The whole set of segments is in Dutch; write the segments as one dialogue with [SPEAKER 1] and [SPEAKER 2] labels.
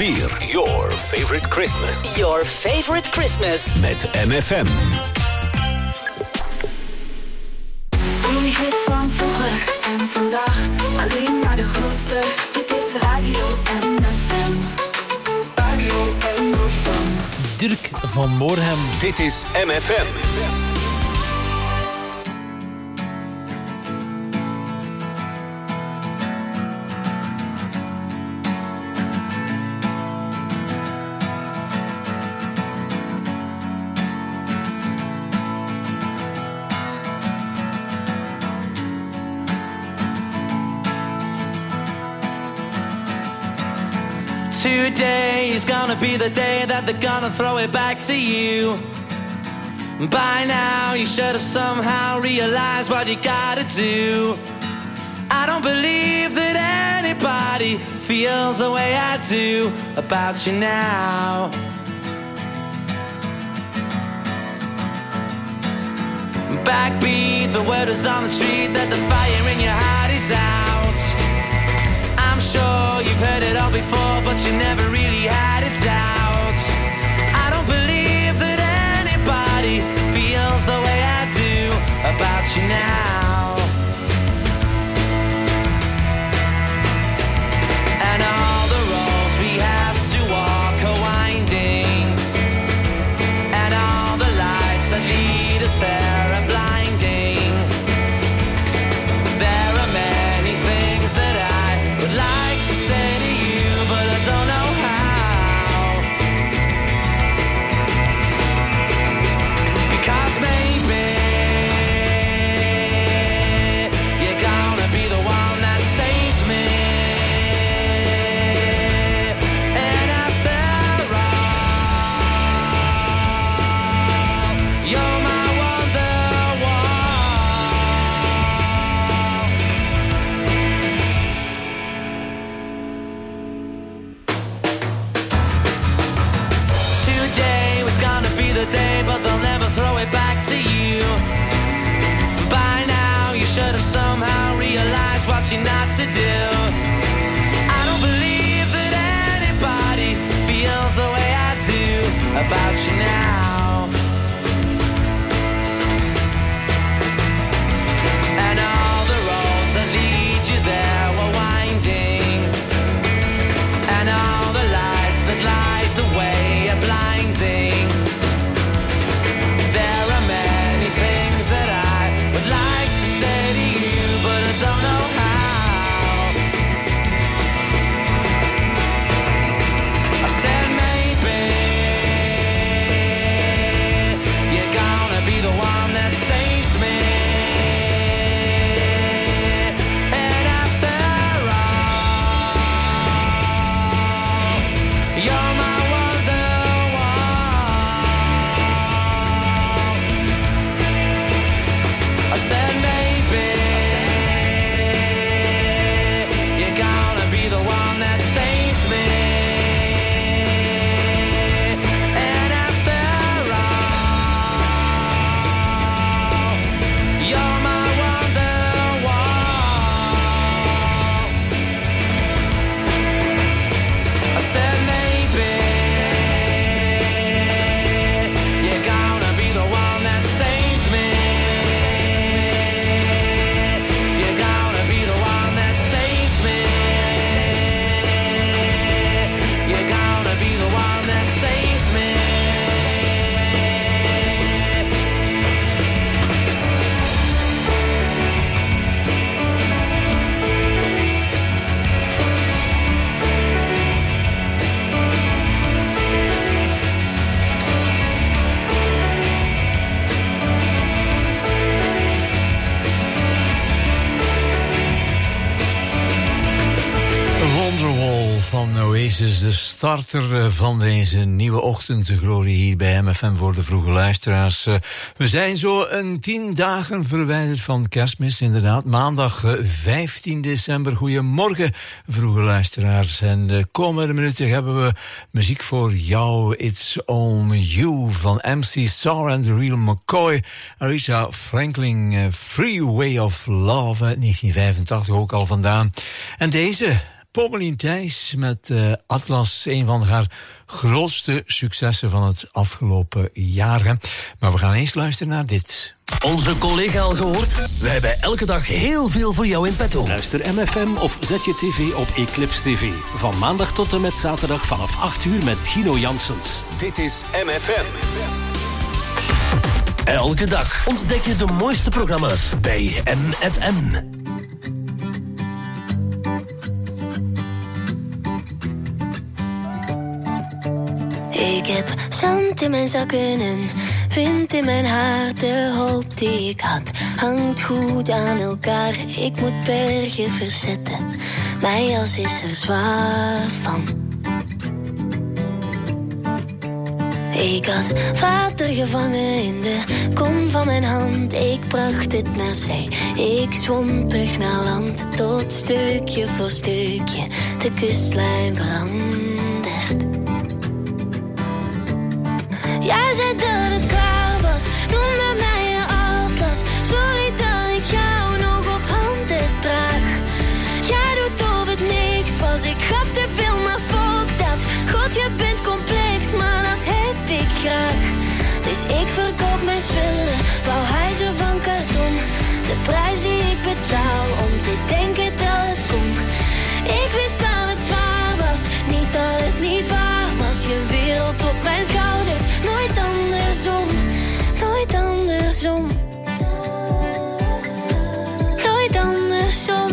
[SPEAKER 1] Alweer Your Favorite Christmas.
[SPEAKER 2] Your Favorite Christmas.
[SPEAKER 1] Met MFM.
[SPEAKER 3] Die hit van vroeger en vandaag. Alleen maar de grootste. Dit is Radio MFM. Radio MFM.
[SPEAKER 4] Dirk van Moorhem.
[SPEAKER 1] Dit is MFM.
[SPEAKER 5] Today is gonna be the day that they're gonna throw it back to you. By now you should have somehow realized what you gotta do. I don't believe that anybody feels the way I do about you now. Backbeat, the word is on the street that the fire in your heart is out. I'm sure you've heard it all before, but you never really had a doubt. I don't believe that anybody feels the way I do about you now. And all the roads we have to walk are winding, and all the lights that lead us there are blinding. There are many things that I would like to say to you, but I don't know how. Because maybe you're gonna be the one that saves me. And after all, you're my wonderwall. Today was gonna be the day, but they'll never throw it back to you. By now you should have somehow realized what you're not to do. I don't believe that anybody feels the way I do about you now. And all the roads that lead you there were winding, and all the lights that light the way are blinding. There are many things that I would like to say to you, but I don't know how. I said maybe you're gonna be the one that saves me. And after all, you're my wonderwall. I said maybe you're gonna be the one that saves me. And after all, you're my wonderwall. I said maybe you're gonna be the one that saves me. You're gonna be the one that saves me. You're gonna be the one that saves me.
[SPEAKER 6] Wonderwall van Oasis, de starter van deze nieuwe ochtendglorie hier bij MFM voor de vroege luisteraars. We zijn zo een 10 dagen verwijderd van Kerstmis, inderdaad. Maandag 15 december. Goedemorgen, vroege luisteraars. En de komende minuten hebben we muziek voor jou. It's On You van MC Star en The Real McCoy. Aretha Franklin, Free Way of Love, 1985 ook al vandaan. En deze Pommelien Thijs met Atlas, een van haar grootste successen van het afgelopen jaar. Hè. Maar we gaan eens luisteren naar dit.
[SPEAKER 7] Onze collega al gehoord? Wij hebben elke dag heel veel voor jou in petto.
[SPEAKER 4] Luister MFM of zet je tv op Eclipse TV. Van maandag tot en met zaterdag vanaf 8 uur met Gino Janssens.
[SPEAKER 1] Dit is MFM.
[SPEAKER 7] Elke dag ontdek je de mooiste programma's bij MFM.
[SPEAKER 8] Ik heb zand in mijn zakken en wind in mijn haar. De hoop die ik had hangt goed aan elkaar. Ik moet bergen verzetten, mijn jas is er zwaar van. Ik had water gevangen in de kom van mijn hand. Ik bracht het naar zee, ik zwom terug naar land. Tot stukje voor stukje de kustlijn verandert. Jij zei dat het klaar was, noemde mij je atlas. Sorry dat ik jou nog op handen draag. Jij doet of het niks was, ik gaf te veel, maar fuck dat. God, je bent complex, maar dat heb ik graag. Dus ik verkoop mijn spullen, bouw huizen van karton. De prijs die ik betaal om te denken dat het kon. Ik wist dat het zwaar was, niet dat het niet waar was. Je wereld op mijn schouders, nooit andersom, nooit andersom. Nooit andersom.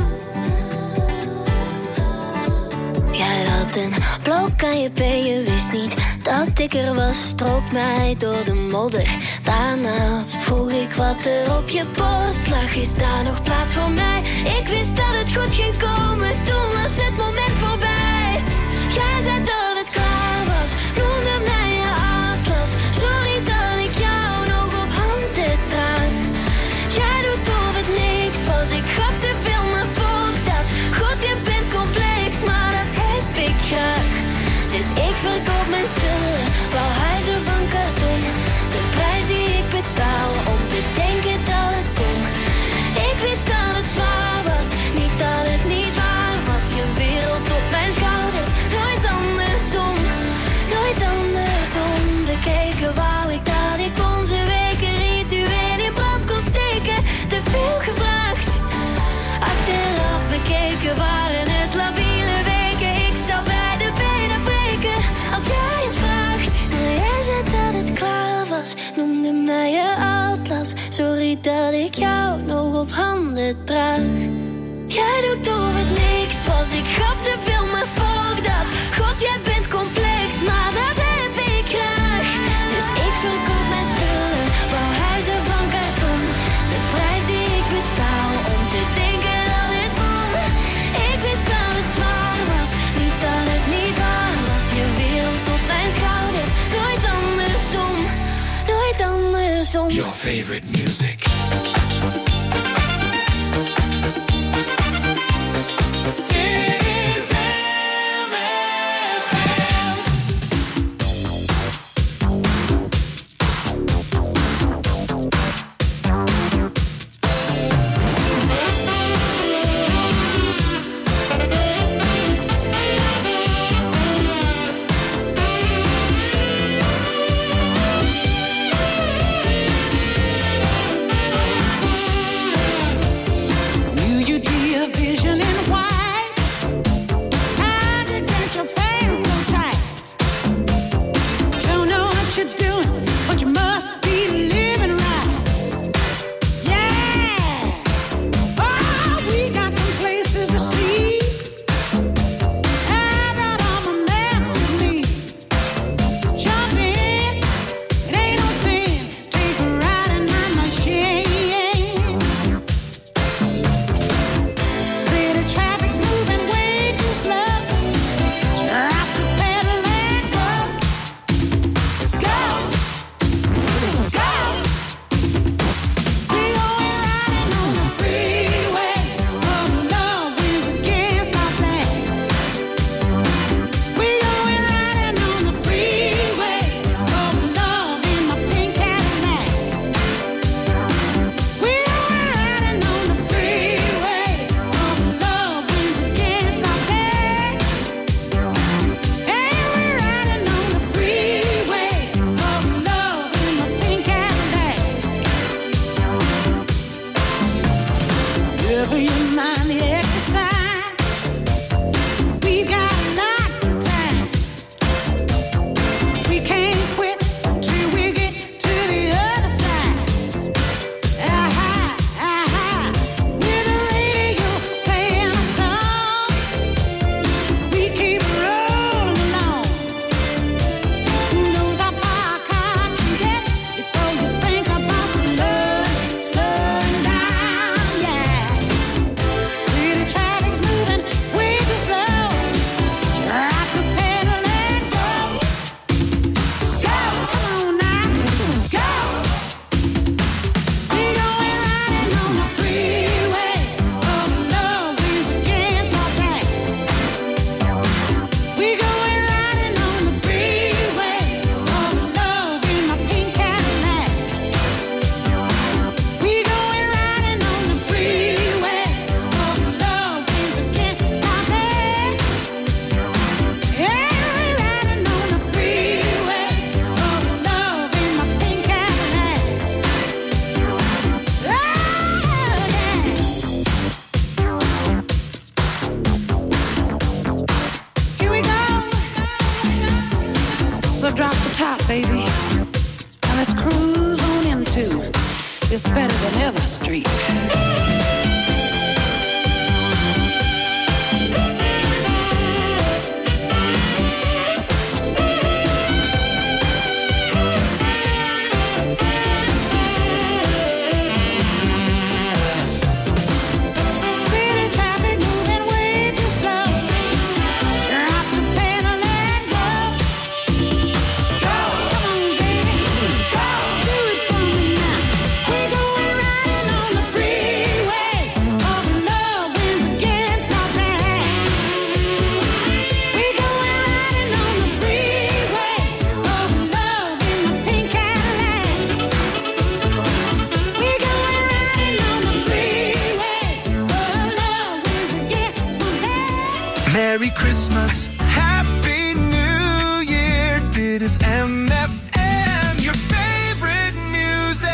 [SPEAKER 8] Jij had een blok aan je been, je wist niet dat ik er was. Strook mij door de modder, daarna vroeg ik wat er op je borst lag. Is daar nog plaats voor mij? Ik wist dat het goed ging komen, toen was het moment voorbij. Jij zei dat het klaar was, noemde mij je atlas. Sorry dat ik jou nog op handen draag. Jij doet of het niks was, ik gaf te veel, maar fuck dat. God, je bent complex, maar dat heb ik graag. Dus ik verkoop mijn spullen, bouw huizen van karton. De prijs die ik betaal om te denken dat het kon. Ik wist dat het zwaar was, niet dat het niet waar was. Je wereld op mijn schouders, nooit andersom, nooit andersom. Bekeken wou ik dat ik onze weken ritueel in brand kon steken. Te veel gevraagd, achteraf bekeken waren het labiele weken. Ik zou bij de benen breken als jij het vraagt. Maar jij zei dat het klaar was, noemde mij je atlas. Sorry dat ik jou nog op handen draag. Jij doet of het niks was, ik gaf te veel, maar fuck dat. God, jij bent complex, maar dat heb ik graag. Dus ik verkoop mijn spullen, bouw huizen van karton. De prijs die ik betaal om te denken dat het kon. Ik wist dat het zwaar was, niet dat het niet waar was. Je wereld op mijn schouders, nooit andersom, nooit andersom.
[SPEAKER 7] Your favorite music.
[SPEAKER 2] is better than ever street.
[SPEAKER 9] Merry Christmas, Happy New Year. Dit is MFM, your favorite music.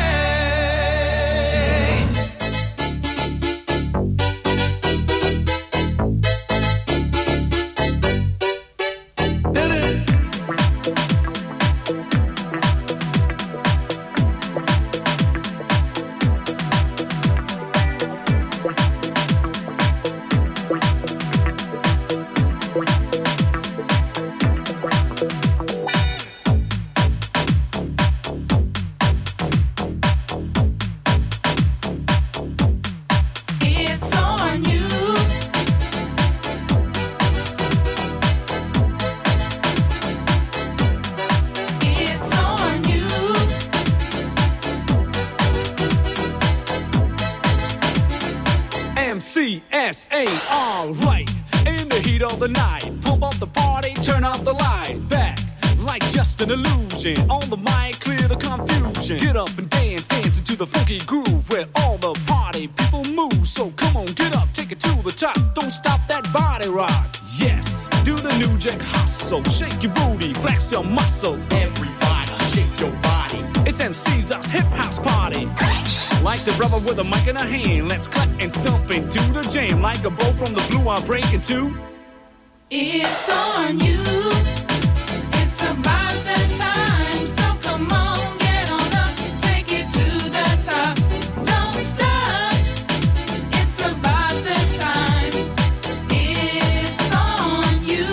[SPEAKER 10] MCSA, alright. In the heat of the night, pump up the party, turn off the light. Back, like just an illusion. On the mic, clear the confusion. Get up and dance, dance into the funky groove where all the party people move. So come on, get up, take it to the top. Don't stop that body rock. Yes, do the New Jack Hustle. Shake your booty, flex your muscles. Everybody, shake your body. It's MC's us hip house party. Like the brother with a mic in a hand, let's cut and stomp into the jam. Like a bow from the blue, I'm breaking two.
[SPEAKER 3] It's on you. It's about that time. So come on, get on up, take it to the top. Don't stop. It's about that time. It's on you.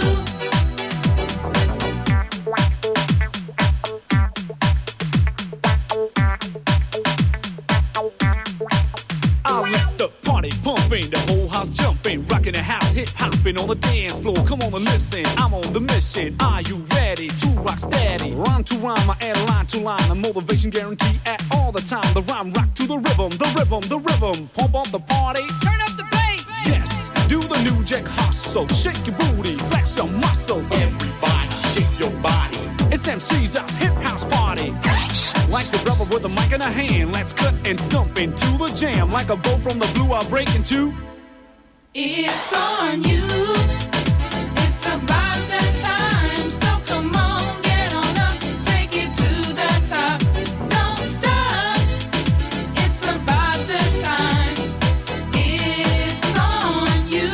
[SPEAKER 10] I'll let the party pumping, the whole house jumping, rocking the house, hip hopping on the dance floor. Come on and listen, I'm on the mission. Are you ready to rock steady? Rhyme to rhyme, I add line to line, a motivation guarantee at all the time. The rhyme rock to the rhythm, the rhythm, the rhythm. Pump up the party, turn up the bass. Yes, do the New Jack Hustle, shake your booty, flex your muscles. Everybody, shake your body. It's MC's us hip house party. Like the brother with a mic in a hand, let's cut and stomp into the jam. Like a bow from the blue, I'll break into.
[SPEAKER 3] It's on you. It's about that time. So come on, get on up, take it to the top. Don't stop. It's about the time. It's on you.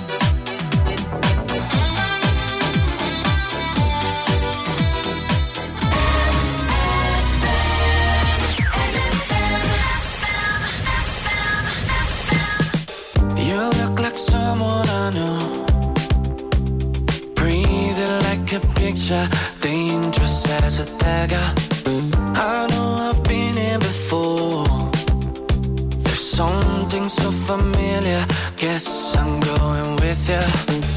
[SPEAKER 9] You look like someone I know. Breathing like a picture, dangerous as a dagger. I know I've been here before. There's something so familiar. Guess I'm going with you.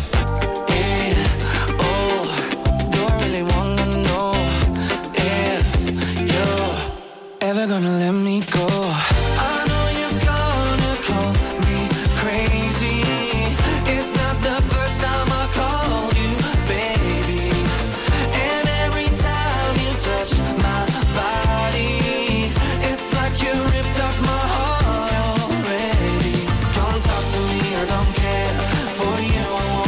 [SPEAKER 9] Yeah, oh, do I really wanna know if you're ever gonna let me go? I know you're gonna call me crazy. It's not the first time I called you, baby. And every time you touch my body, it's like you ripped up my heart already. Come talk to me, I don't care. For you, I won't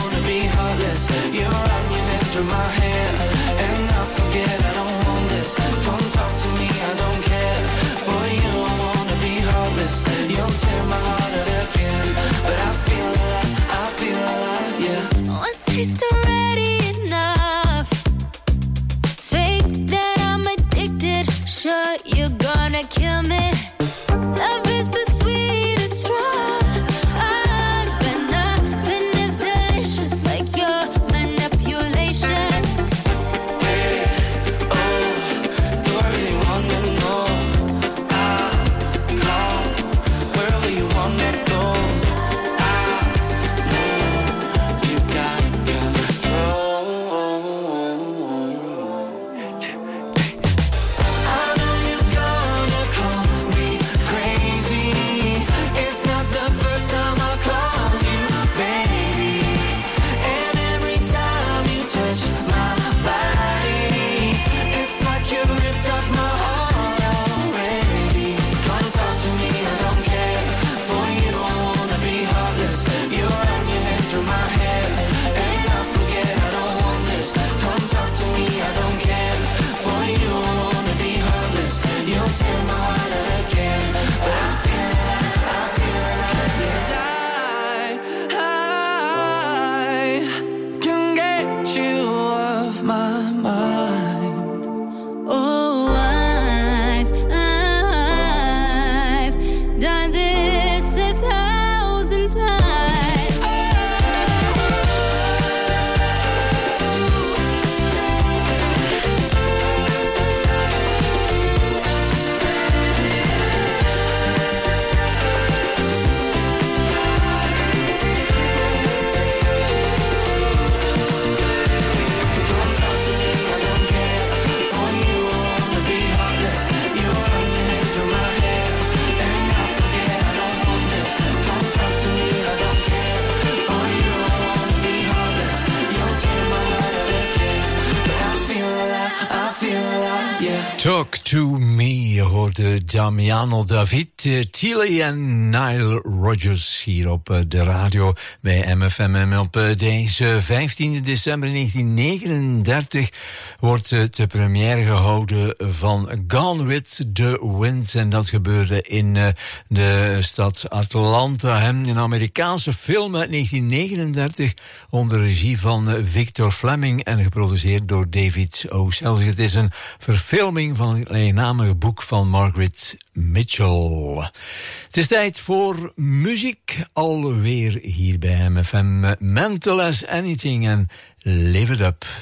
[SPEAKER 6] Talk to Me, je hoorde Damiano David, Tilly en Nile Rodgers hier op de radio bij MFM. En op deze 15 december 1939 wordt de première gehouden van Gone with the Wind. En dat gebeurde in de stad Atlanta. Een Amerikaanse film uit 1939 onder regie van Victor Fleming en geproduceerd door David O. Selznick. Het is een verfilming van het gelijknamige boek van Margaret Mitchell. Het is tijd voor muziek, alweer hier bij MFM. Mental as Anything en Live It Up.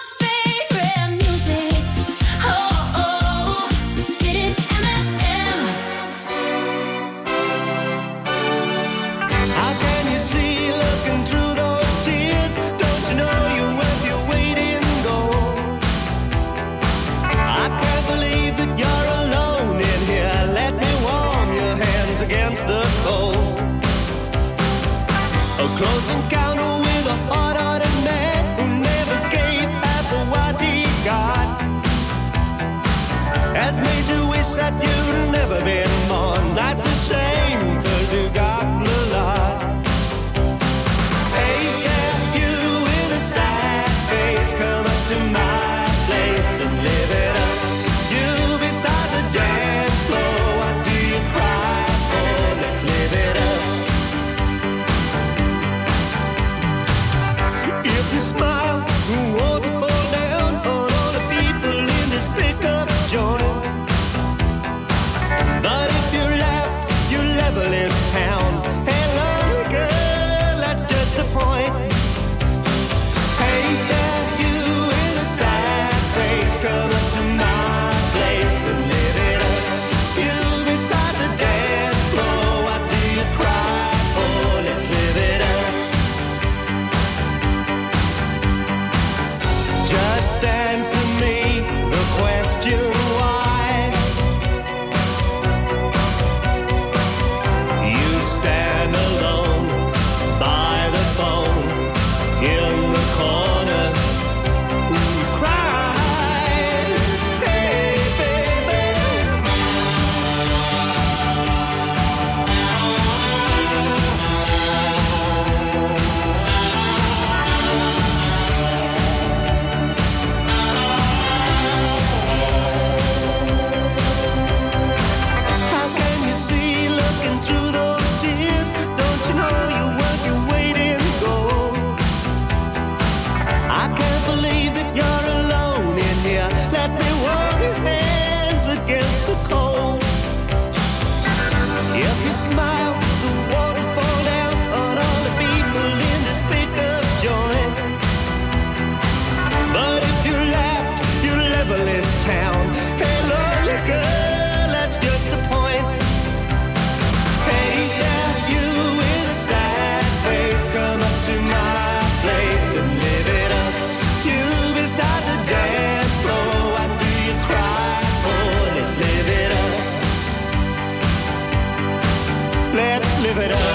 [SPEAKER 11] Close encounter with a hard-hearted man who never gave half of what he got. Has made you wish that you'd never been born. That's a shame, 'cause you got the lot. Hey, yeah, you with a sad face, come up to my place and live it up. You beside the dance floor, what do you cry for? Let's live it up. If you smile, who wants to fall down on all the people in this pickup joint? But if you laugh, you level this town. Hello, girl, that's just the point. Hey, yeah, you with a sad face, come up to my place and live it up. You beside the dance floor, what do you cry for? Let's live it up. Just answer me the question why. You stand alone by the phone in the corner. Cry, hey baby. How can you see looking through those tears? Don't you know you're worth your weight in gold? I can't believe that you're alone in here. Let me warm your hands against the cold. If you smile, the walls fall down on all the people in this pickup joint. But if you laughed, you level this town. Hey, lonely girl, that's just the point. Hey, yeah, you with a sad face, come up to my place and live it up. You beside the dance floor, what do you cry for? Let's live it up. Let's live it up.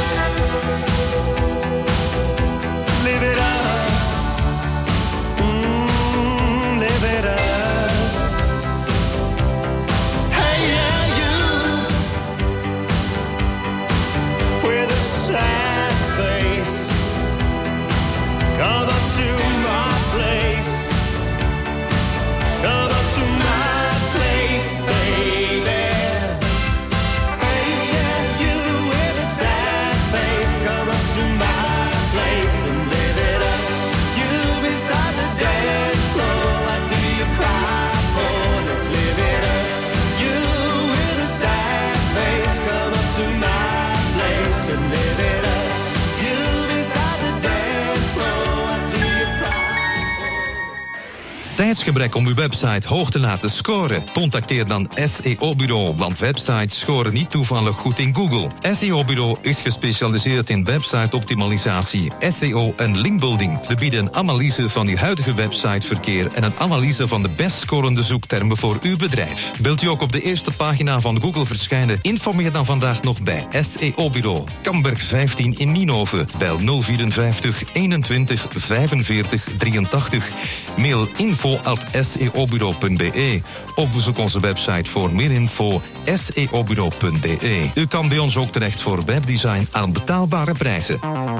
[SPEAKER 11] Live it up. Live it up. Hey, yeah, you with a sad face, come up to my place. Come up to my place, baby. Hey, yeah, you with a sad face, come up to my place and live it up. You beside the dance floor, what do you cry for? Let's live it up. You with a sad face, come up to my place and live it up. You beside the dance floor, what do you cry for?
[SPEAKER 12] Tijdsgebrek om uw website hoog te laten scoren? Contacteer dan SEO-bureau, want websites scoren niet toevallig goed in Google. SEO-bureau is gespecialiseerd in website-optimalisatie, SEO en linkbuilding. We bieden een analyse van uw huidige websiteverkeer en een analyse van de best scorende zoektermen voor uw bedrijf. Wilt u ook op de eerste pagina van Google verschijnen? Informeer dan vandaag nog bij SEO-bureau. Kamberg 15 in Nienhoven. Bel 054 21 45 83. Mail info info@seobureau.be of bezoek onze website voor meer info seobureau.be. U kan bij ons ook terecht voor webdesign aan betaalbare prijzen.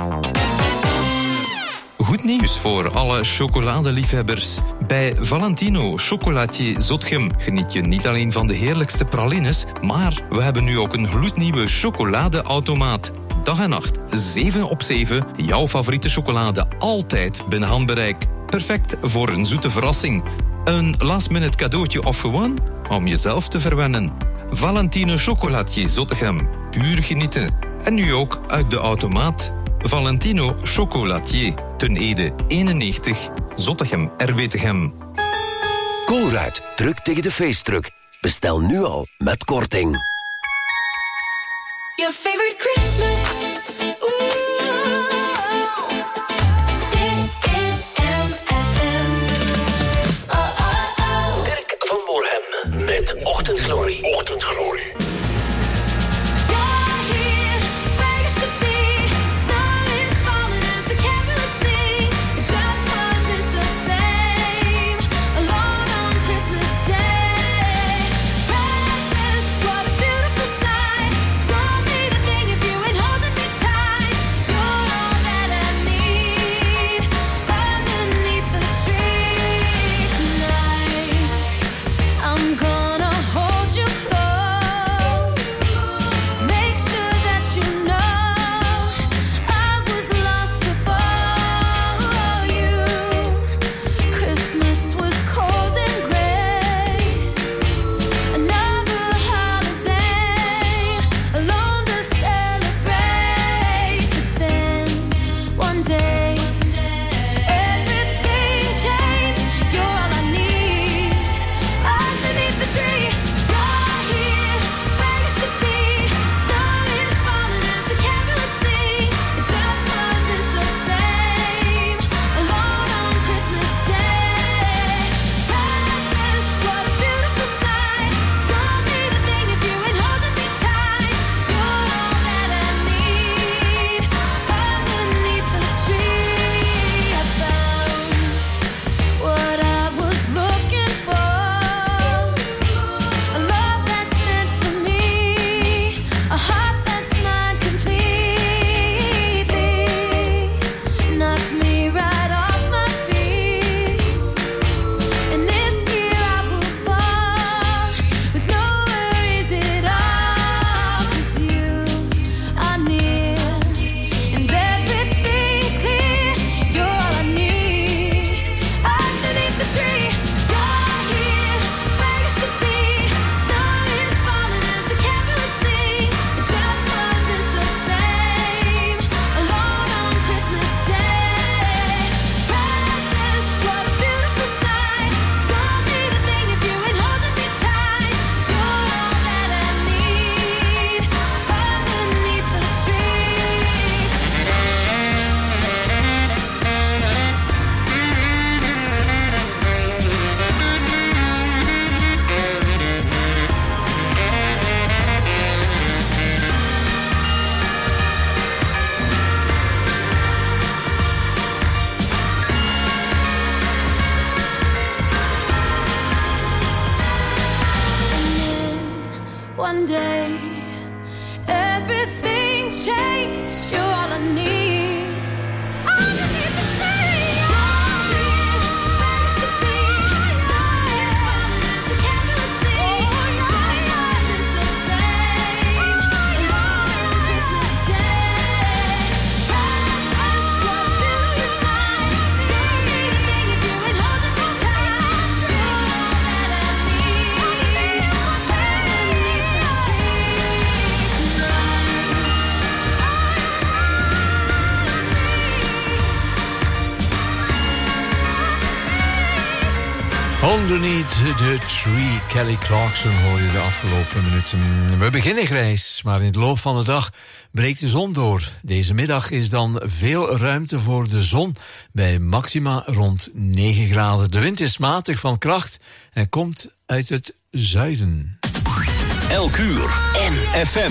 [SPEAKER 12] Goed nieuws voor alle chocoladeliefhebbers. Bij Valentino Chocolatier Zotgem geniet je niet alleen van de heerlijkste pralines, maar we hebben nu ook een gloednieuwe chocoladeautomaat. Dag en nacht, 7 op 7, jouw favoriete chocolade altijd binnen handbereik. Perfect voor een zoete verrassing. Een last-minute cadeautje of gewoon om jezelf te verwennen. Valentino Chocolatier Zottegem, puur genieten. En nu ook uit de automaat. Valentino Chocolatier, Ten Ede 91, Zottegem, Erwetegem.
[SPEAKER 7] Colruyt, druk tegen de feestdruk. Bestel nu al met korting.
[SPEAKER 8] Your favorite Christmas. Ooh, dit is MFM. Oh, oh, oh.
[SPEAKER 7] Dirk van Moorhem met Ochtendglorie. Ochtendglorie.
[SPEAKER 6] Underneath the Tree, Kelly Clarkson hoor je de afgelopen minuten. We beginnen grijs, maar in de loop van de dag breekt de zon door. Deze middag is dan veel ruimte voor de zon, bij maxima rond 9 graden. De wind is matig van kracht en komt uit het zuiden.
[SPEAKER 1] Elk uur MFM.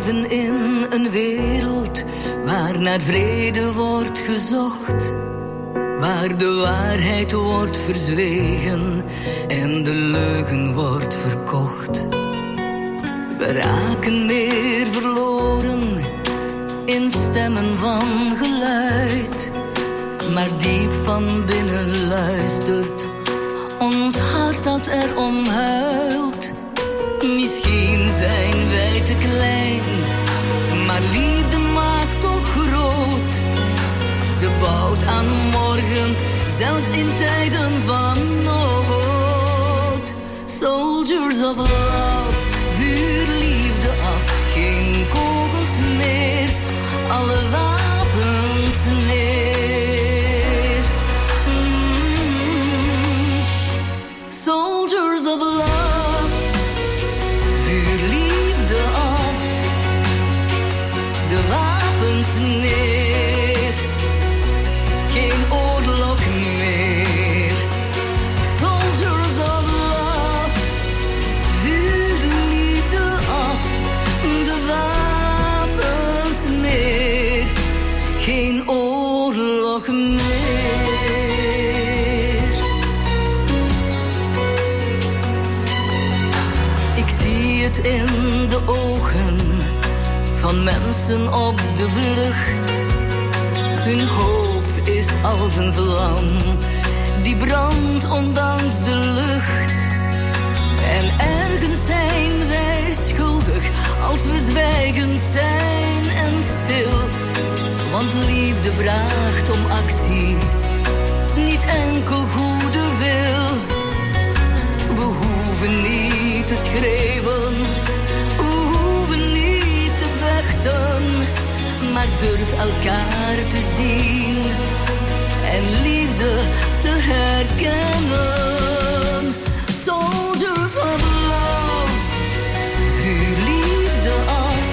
[SPEAKER 13] leven in een wereld waar naar vrede wordt gezocht, waar de waarheid wordt verzwegen en de leugen wordt verkocht. We raken meer verloren in stemmen van geluid, maar diep van binnen luistert ons hart dat erom huilt. Misschien zijn wij te klein, maar liefde maakt toch groot. Ze bouwt aan morgen, zelfs in tijden van nood. Soldiers of love, vuur liefde af. Geen kogels meer, alle wapens neer. Soldiers of love, vuur liefde af. De wapens neer, geen oorlog meer. Soldiers of love, vuur liefde af. De wapens neer, geen oorlog meer. Ik zie het in de ogen van mensen op de vlucht. Hun hoop is als een vlam die brandt ondanks de lucht. En ergens zijn wij schuldig als we zwijgend zijn en stil. Want liefde vraagt om actie, niet enkel goede wil. We hoeven niet te schreeuwen, we hoeven niet te vechten, maar durf elkaar te zien en liefde te herkennen. Soldiers of love, vuur liefde af.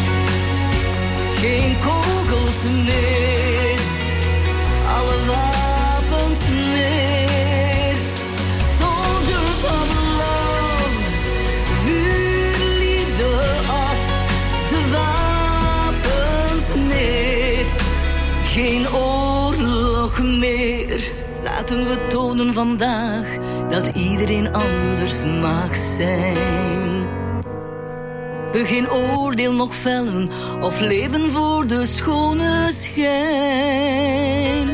[SPEAKER 13] Geen kogels meer, alle wapens neer. Soldiers of love, vuur liefde af. De wapens neer, geen oorlog meer. Laten we tonen vandaag dat iedereen anders mag zijn. We geen oordeel nog vellen of leven voor de schone schijn.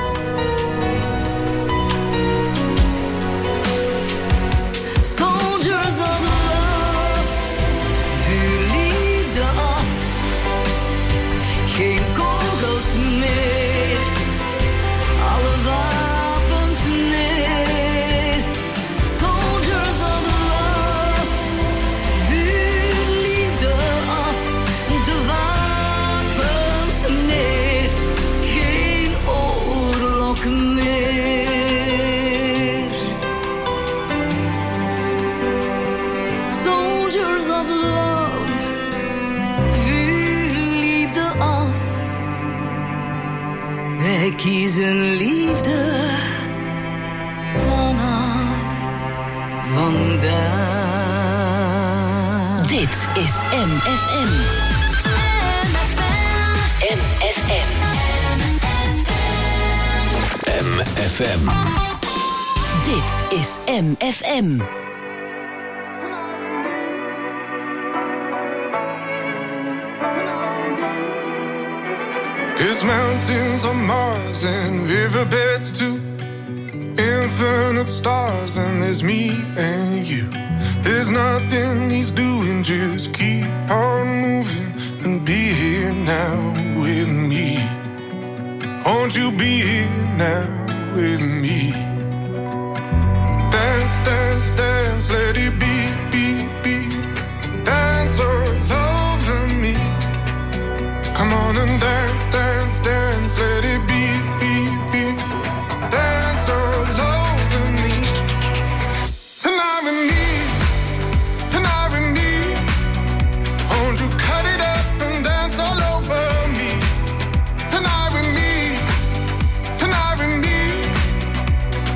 [SPEAKER 13] Soldiers of love, vuur liefde af. Geen kogels meer, alle wapens neer. Soldiers of love, vuur liefde af. De wapens neer, geen oorlog meer. Soldiers of love, vuur liefde af. Wij kiezen liefde vanaf vandaag.
[SPEAKER 2] Dit is MFM. MFM.
[SPEAKER 1] MFM.
[SPEAKER 2] Dit is MFM.
[SPEAKER 14] There's mountains on Mars and riverbeds too. Infinite stars and there's me and you. There's nothing he's doing, just keep on moving and be here now with me. Won't you be here now with me? Dance, dance, dance, let it be, be, be. Dance all over me. Come on and dance, dance, dance, let it be, be, be. Dance all over me. Tonight with me, tonight with me. Won't you cut it up and dance all over me? Tonight with me, tonight with me.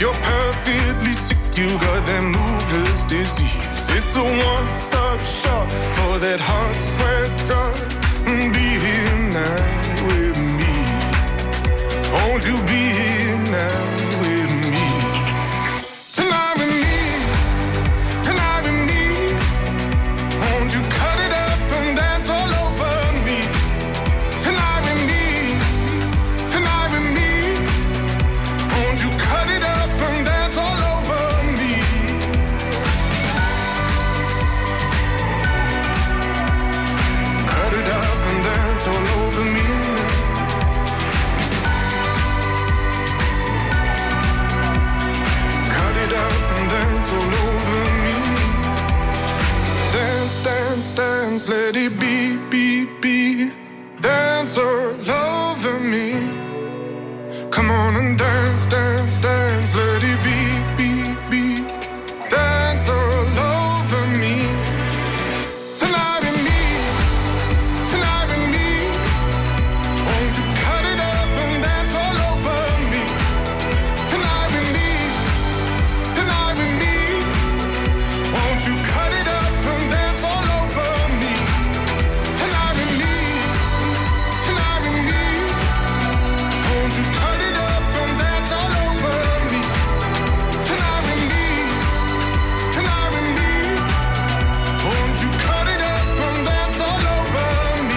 [SPEAKER 14] You're perfectly sick, you got that moveless disease. It's a one-stop shop for that hot sweat drug. Be here now with me. Won't you be here now with me? Tonight with me, tonight with me. Won't you cut it up and dance all over me? Tonight with me, tonight with me. Won't you cut it up and dance all over me? Cut it up and dance all over me. Cut it up and dance all over me. Dance, dance, dance, let it be, be, be. Dance all over me. Come on and dance, dance, dance, let it be, be, be. Dance all over me. Tonight with me, tonight with me. Won't you cut it up and dance all over me? Tonight with me, tonight with me. Won't you cut it up and dance all over me? Tonight with me, tonight with me. Won't you cut it up and dance all over me? Tonight with me, tonight with me. Won't you cut it up and dance all over me?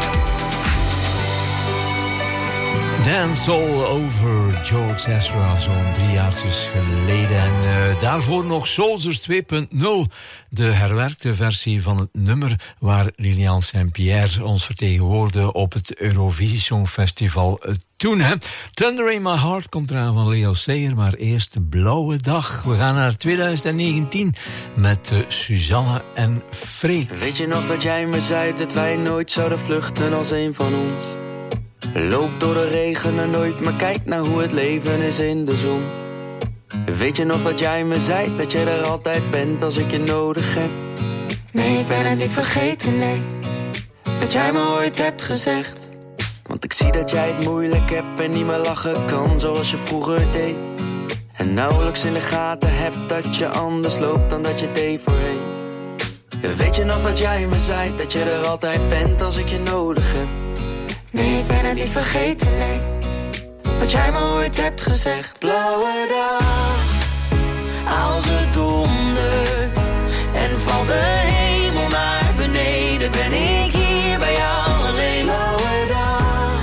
[SPEAKER 6] Dance All Over George Ezra, zo'n 3 jaartjes geleden. En daarvoor nog Soldiers 2.0, de herwerkte versie van het nummer waar Lilian Saint-Pierre ons vertegenwoordigde op het Eurovisie Songfestival toen. Hè. Thunder in My Heart komt eraan van Leo Sayer, maar eerst de Blauwe Dag. We gaan naar 2019 met Suzanne en Freek.
[SPEAKER 15] Weet je nog dat jij me zei dat wij nooit zouden vluchten als een van ons? Loop door de regen en nooit, maar kijk naar hoe het leven is in de zon. Weet je nog dat jij me zei dat jij er altijd bent als ik je nodig heb? Nee, ik ben het niet vergeten, nee. Dat jij me ooit hebt gezegd. Want ik zie dat jij het moeilijk hebt en niet meer lachen kan zoals je vroeger deed. En nauwelijks in de gaten hebt dat je anders loopt dan dat je deed voorheen. Weet je nog dat jij me zei dat je er altijd bent als ik je nodig heb? Nee, ik ben het niet vergeten, nee. Wat jij me ooit hebt gezegd. Blauwe dag, als het dondert en valt de hemel naar beneden, ben ik hier bij jou alleen. Blauwe dag,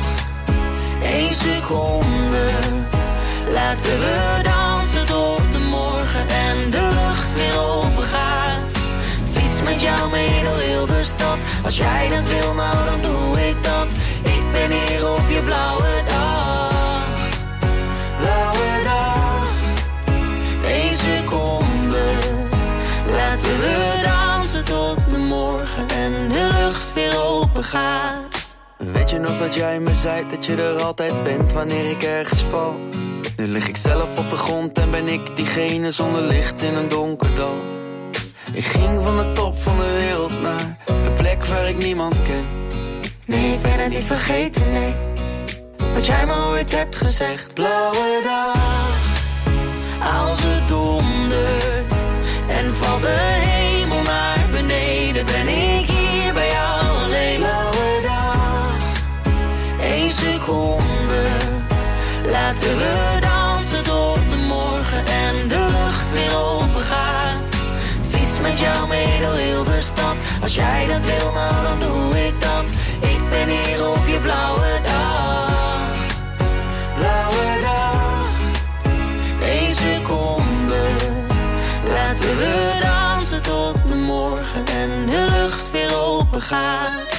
[SPEAKER 15] 1 seconde, laten we dansen tot de morgen en de lucht weer open gaat. Fiets met jou mee door heel de stad. Als jij dat wil, nou dan doe ik dat. Ik ben hier op je blauwe dag. Blauwe dag, 1 seconde. Laten we dansen tot de morgen en de lucht weer open gaat. Weet je nog dat jij me zei dat je er altijd bent wanneer ik ergens val? Nu lig ik zelf op de grond en ben ik diegene zonder licht in een donker dal. Ik ging van de top van de wereld naar een plek waar ik niemand ken. Nee, ik ben het niet vergeten, nee. Wat jij me ooit hebt gezegd. Blauwe dag, als het dondert en valt de hemel naar beneden, ben ik hier bij jou alleen. Blauwe dag, 1 seconde, laten we dansen tot de morgen en de lucht weer open gaat. Fiets met jou mee door heel de stad. Als jij dat wil, nou dan doe ik dat. Ik ben hier op je blauwe dag. Blauwe dag, 1 seconde. Laten we dansen tot de morgen en de lucht weer open gaat.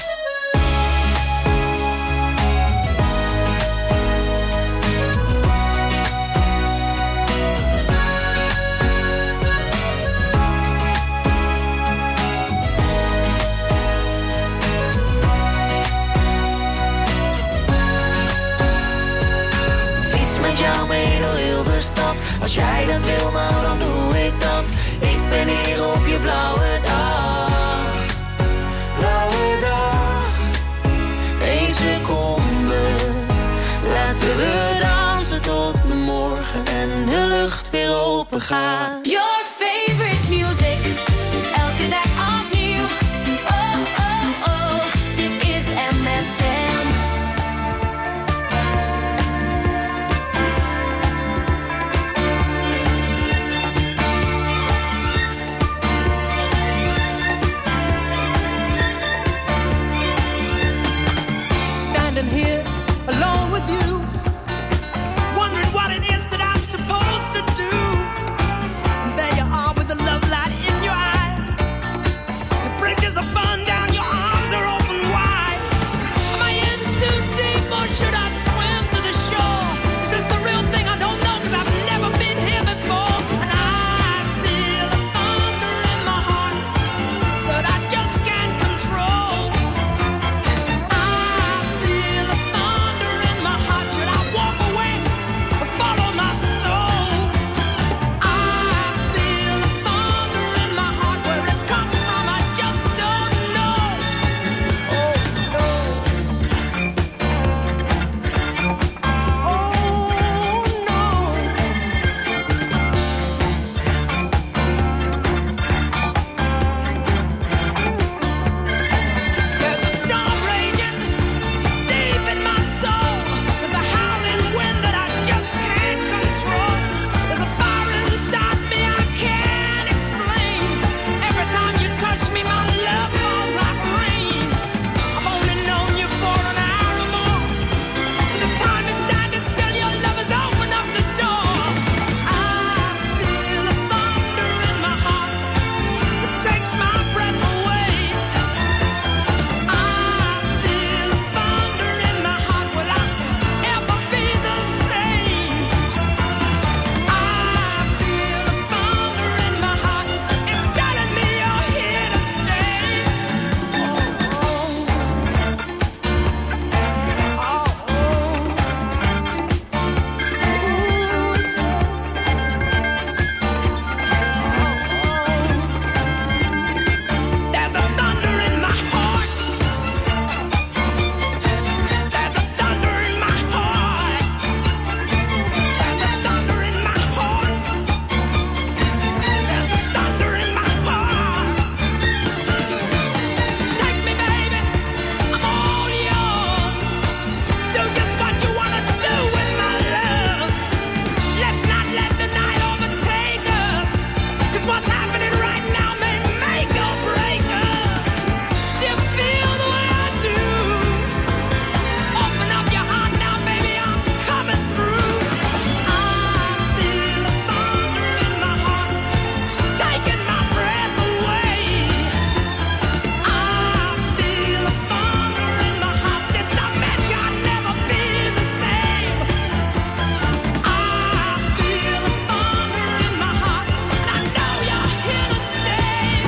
[SPEAKER 15] Jou mee door heel de stad. Als jij dat wil, nou dan doe ik dat. Ik ben hier op je blauwe dag. Blauwe dag, 1 seconde. Laten we dansen tot de morgen en de lucht weer
[SPEAKER 13] ga.
[SPEAKER 3] Your favorite music, elke dag opnieuw. Oh, oh, oh, dit is MFM.
[SPEAKER 5] Standing here alone with you, wondering what it is that I'm supposed to do. And there you are with the love light in your eyes. The bridges are burned down, your arms are open wide. Am I in too deep or should I swim to the shore? Is this the real thing? I don't know, 'cause I've never been here before. And I feel the thunder in my heart that I just can't control. I feel the thunder in my heart. Should I walk away or follow my soul? I feel the thunder in my heart. Where it comes from, I just don't know. Oh no. Oh no. There's a storm raging deep in my soul. There's a howling wind that I just can't control. There's a fire inside me I can't explain. Every time you touch me, my love falls like rain. I've only known you for an hour or more. But the time is standing still, your love has opened up the door. I feel the thunder in my heart that takes my breath away. I feel the thunder in my heart. Will I ever be the same? I feel the thunder in my heart. It's telling me you're here to stay. There's a thunder in my heart. There's a thunder in my heart. There's a thunder in my heart. There's a thunder in my heart. Take me, baby, I'm all yours. Do just what you wanna do with my love. Let's not let the night overtake us. 'Cause what's happening right now may make or break us. Do you feel the way I do? Open up your heart now, baby, I'm coming through. I feel the thunder in my heart, taking my breath away. I feel the thunder in my heart. Since I met you, I'll never be the same. I feel the thunder in my heart, and I know you're here to stay. I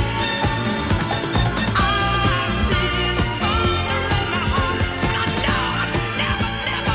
[SPEAKER 5] feel the thunder in my heart, and I know I never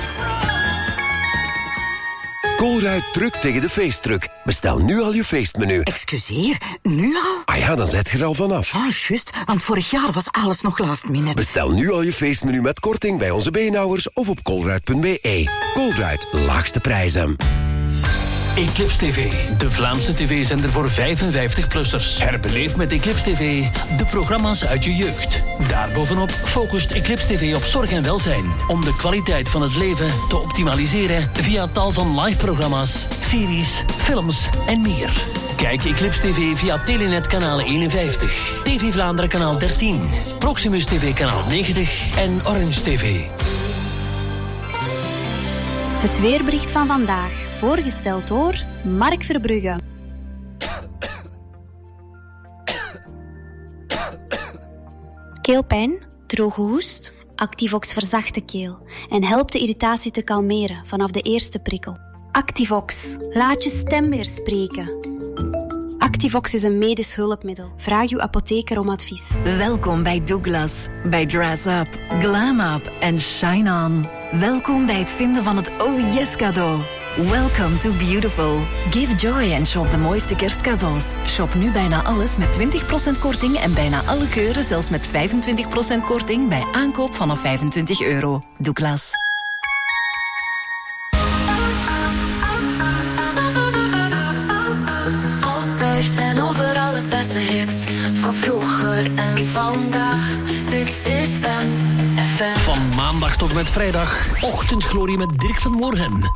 [SPEAKER 5] control.
[SPEAKER 7] Colruyt drukt tegen de feestdruk. Bestel nu al je feestmenu.
[SPEAKER 16] Excuseer, nu al?
[SPEAKER 7] Ah ja, dan zet je er al vanaf.
[SPEAKER 16] Ah, juist, want vorig jaar was alles nog last minute.
[SPEAKER 7] Bestel nu al je feestmenu met korting bij onze beenhouwers of op colruyt.be. Colruyt, laagste prijzen.
[SPEAKER 4] Eclipse TV, de Vlaamse tv-zender voor 55-plussers. Herbeleef met Eclipse TV de programma's uit je jeugd. Daarbovenop focust Eclipse TV op zorg en welzijn, om de kwaliteit van het leven te optimaliseren via tal van live-programma's, series, films en meer. Kijk Eclipse TV via Telenet kanaal 51, TV Vlaanderen kanaal 13, Proximus TV kanaal 90 en Orange TV.
[SPEAKER 17] Het weerbericht van vandaag, voorgesteld door Mark Verbrugge. Keelpijn, droge hoest? Activox verzacht de keel en helpt de irritatie te kalmeren vanaf de eerste prikkel. Activox, laat je stem weer spreken. Activox is een medisch hulpmiddel. Vraag uw apotheker om advies.
[SPEAKER 18] Welkom bij Douglas, bij Dress Up, Glam Up en Shine On. Welkom bij het vinden van het Oh Yes cadeau. Welcome to Beautiful. Give joy en shop de mooiste kerstcadeaus. Shop nu bijna alles met 20% korting en bijna alle keuren zelfs met 25% korting bij aankoop vanaf €25. Douglas.
[SPEAKER 13] gisteren en vandaag. Dit is MFM.
[SPEAKER 4] Van maandag tot en met vrijdag. Ochtendglorie met Dirk van Moorhem.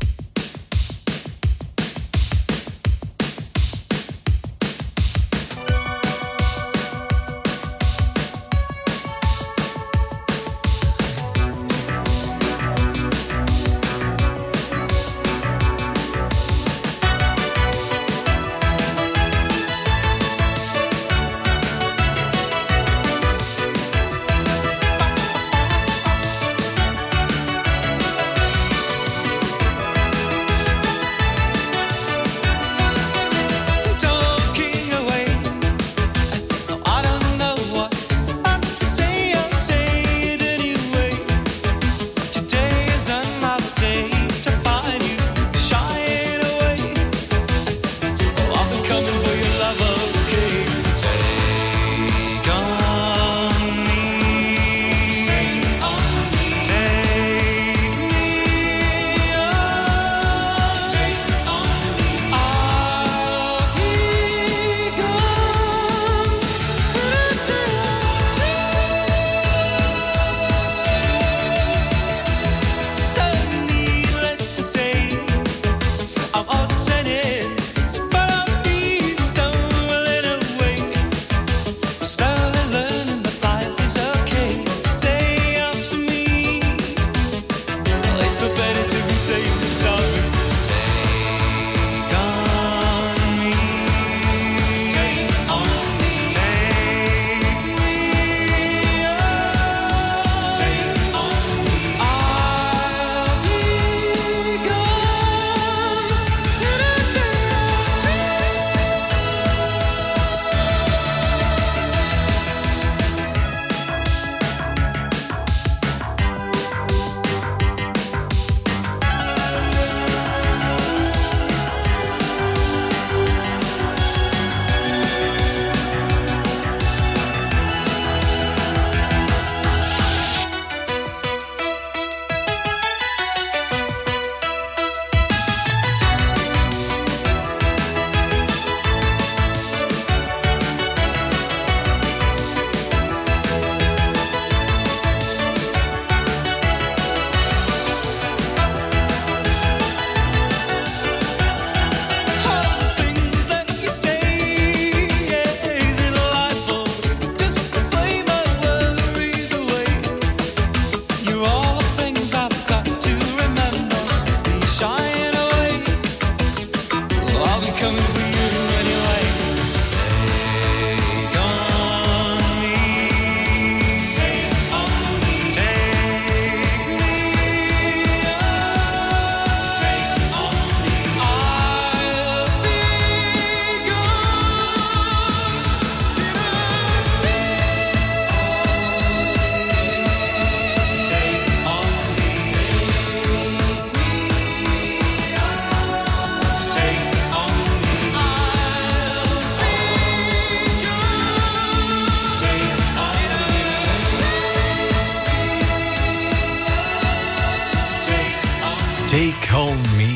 [SPEAKER 6] Take On Me,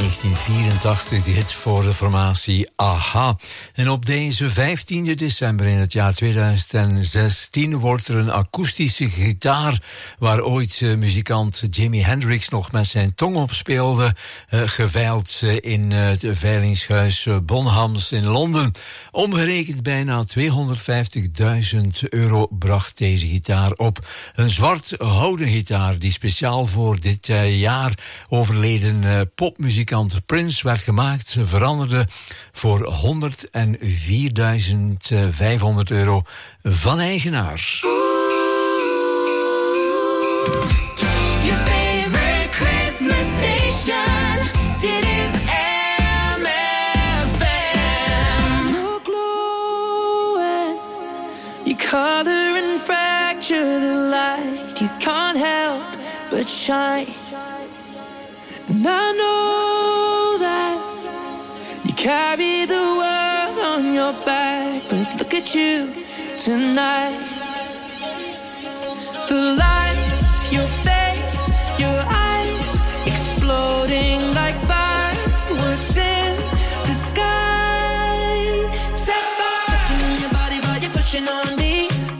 [SPEAKER 6] 1984, die hit voor de formatie AHA. En op deze 15 december in het jaar 2016 wordt er een akoestische gitaar, waar ooit muzikant Jimi Hendrix nog met zijn tong op speelde, geveild in het veilingshuis Bonhams in Londen. Omgerekend bijna €250.000 bracht deze gitaar op. Een zwart houten gitaar die speciaal voor dit jaar overleden popmuzikant Prince werd gemaakt, veranderde voor €104.500 van eigenaar.
[SPEAKER 13] Your favorite Christmas station. Dit is MFM.
[SPEAKER 5] You're glowing. You color and fracture the light. You can't help but shine. And I know that you carry the world on your back, but look at you tonight. The lights, your face, your eyes, exploding like fireworks in the sky. Set fire to your body while you're pushing on me.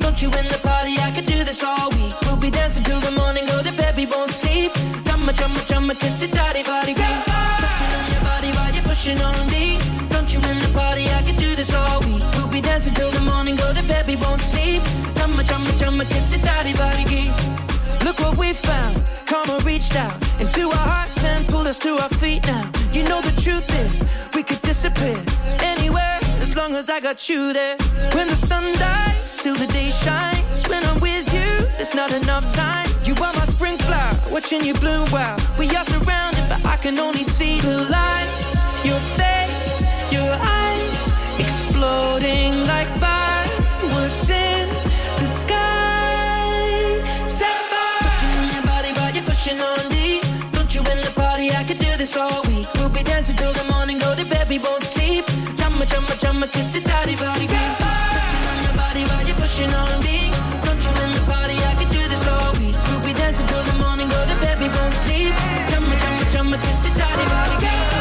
[SPEAKER 9] chumma, kiss it, daddy, body, touching on your body while you're pushing on me. Don't you in the party, I could do this all week. We'll be dancing till the morning, go to bed, we won't sleep. Chumma, kiss it, daddy, body, look what we found. Karma reached out into our hearts and pulled us to our feet now. You know the truth is, we could disappear anywhere as long as I got you there. When the sun dies, till the day shines. When I'm with you, there's not enough time. You are my spring flower, watching you bloom wild. We are surrounded, but I can only see the lights. Your face, your eyes, exploding like fireworks in the sky. Sapphire, touching on your body while you're pushing on me. Don't you in the party, I could do this all week. We'll be dancing till the morning, go to bed, we won't sleep. Chumma, kiss it, daddy, body, touching on your body while you're pushing on me. Don't you in the party, I could do this all week. We'll be dancing till the morning, go to bed, we won't sleep. Chumma, kiss it, daddy, body,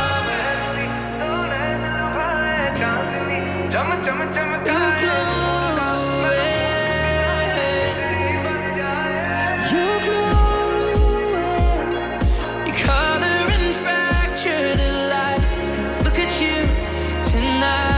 [SPEAKER 9] you glow, you glow, you color and fracture the light. Look at you tonight.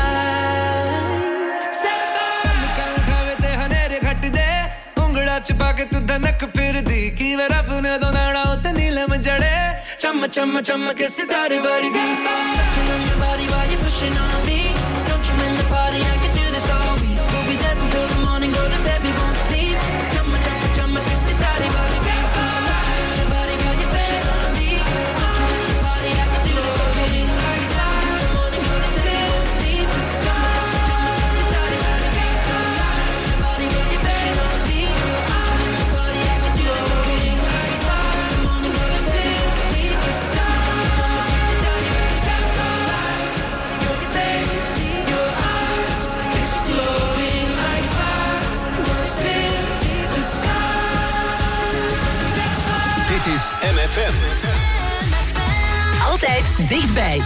[SPEAKER 9] छुपा के तू धनक फिर दी की वे रब ने तो नाड़ा उते नीलम जड़े चम के सितारे वर्गी touching on your body while you're pushing on me. Don't you in the party, I can do this all week. We'll be dancing till the morning, go to bed, we won't sleep. Chum के सितारे वर्गी touching on your body while you're pushing on me. Don't you in the party, I can do this all week. We'll be dancing till the morning, go to bed, we won't sleep. Chum के सितारे वर्गी touching on your body while you're pushing on me.
[SPEAKER 1] Dit is MFM.
[SPEAKER 2] Altijd dichtbij.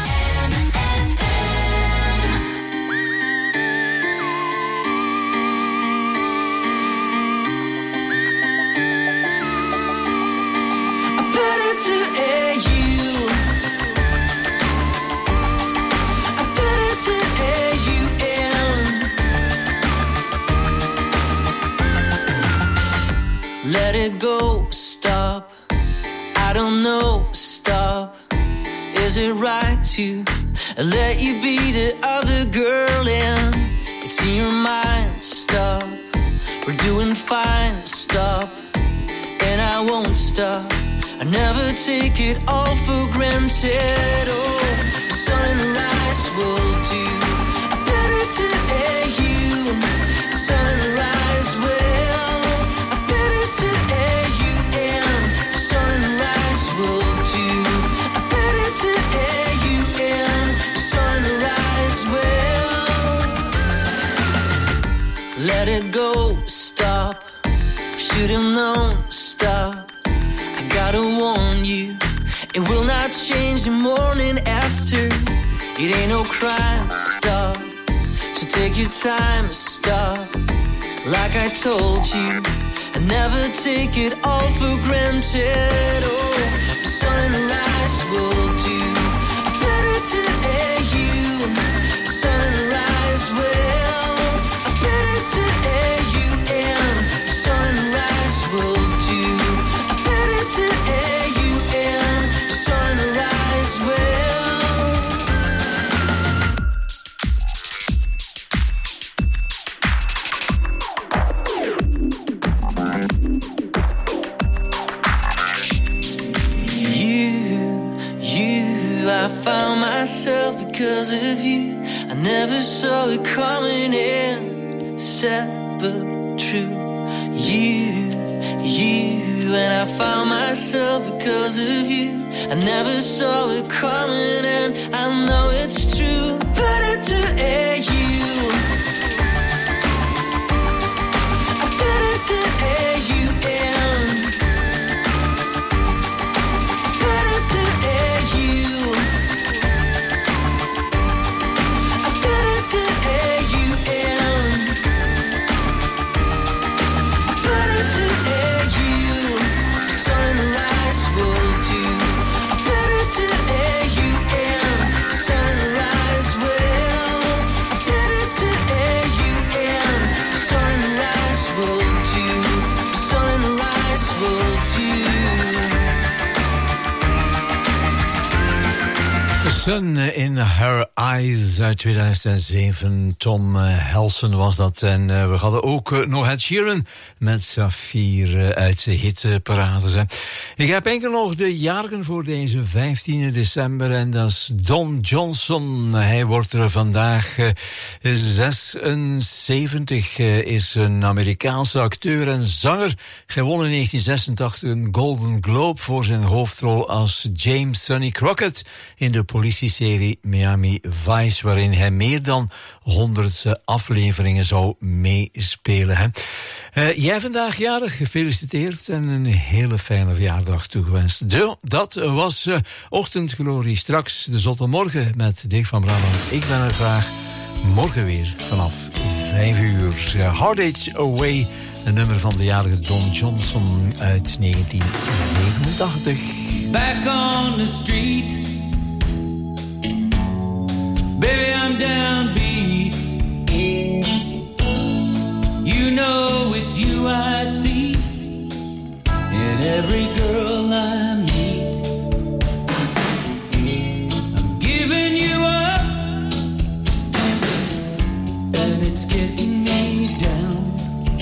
[SPEAKER 5] Let it go, stop. I don't know, stop. Is it right to let you be the other girl and it's in your mind, stop. We're doing fine, stop. And I won't stop. I never take it all for granted. Oh, sunrise will do. I better to air you. Sunrise will. Let it go, stop. Should have known, stop. I gotta warn you, it will not change the morning after. It ain't no crime, stop. So take your time, stop. Like I told you, I never take it all for granted. Oh, sunrise will do. I better to air you. Sunrise will. Found myself because of you. I never saw it coming in. Sad but true. You, and I found myself because of you. I never saw it coming and I know it's true. Better to air you. I better to air you in. Better to air you. Sunrise will do.
[SPEAKER 6] Sun in Her Eyes uit 2007. Tom Helsen was dat. En we hadden ook nog Ed Sheeran met Safir uit de hitparades. Ik heb enkel nog de jarigen voor deze 15 december. En dat is Don Johnson. Hij wordt er vandaag 76. Is een Amerikaanse acteur en zanger. Gewonnen in 1986 een Golden Globe voor zijn hoofdrol als James Sonny Crockett in de politieserie Miami Vice, waarin hij meer dan 100 afleveringen zou meespelen. Hè. Jij vandaag jarig, gefeliciteerd en een hele fijne verjaardag toegewenst. Zo, dat was Ochtendglorie. Straks de Zotte Morgen met Dick van Brabant. Ik ben er graag morgen weer vanaf 5 uur. Heartache Away, een nummer van de jarige Don Johnson uit 1987.
[SPEAKER 11] Back on the street, baby, I'm downbeat. You know it's you I see in every girl I meet. I'm giving you up, and it's getting me down.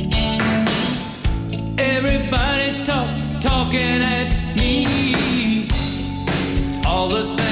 [SPEAKER 11] Everybody's talking at me. It's all the same.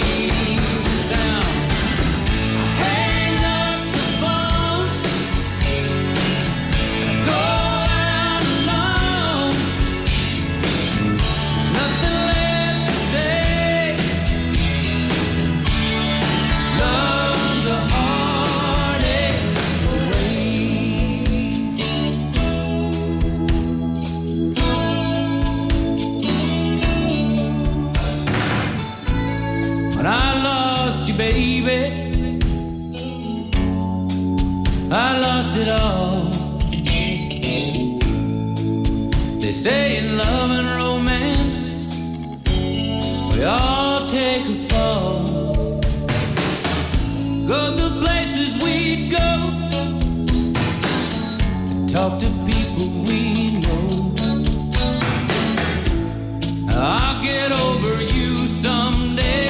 [SPEAKER 11] Baby, I lost it all. They say in love and romance we all take a fall. Go the places we'd go and talk to people we know. I'll get over you someday.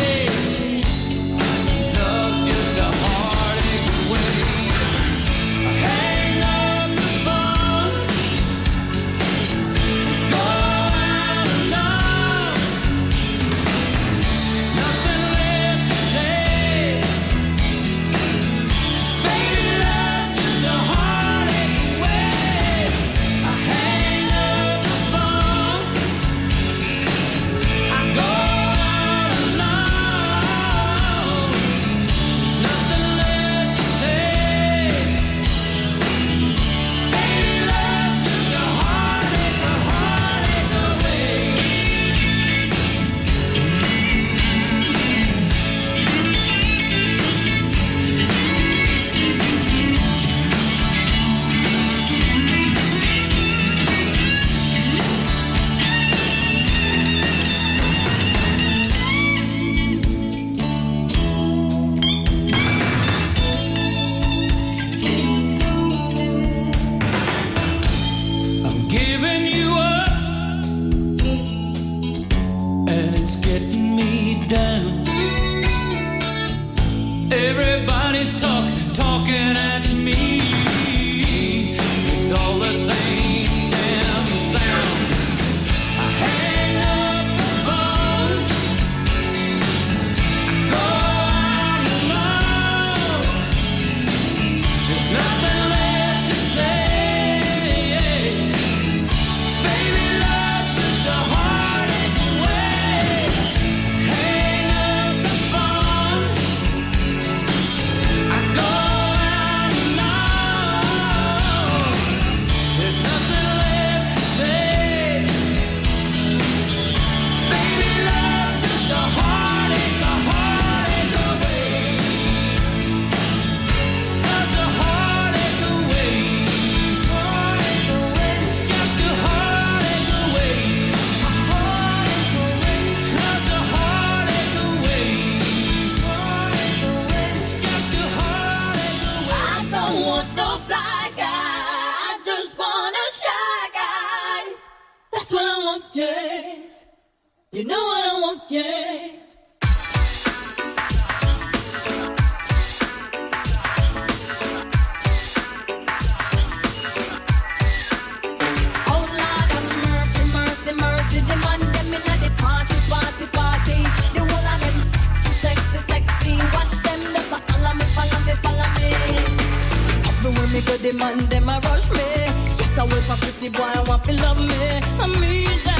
[SPEAKER 19] touch me. Yes, I wait for pretty boy, I want to love me. I mean that.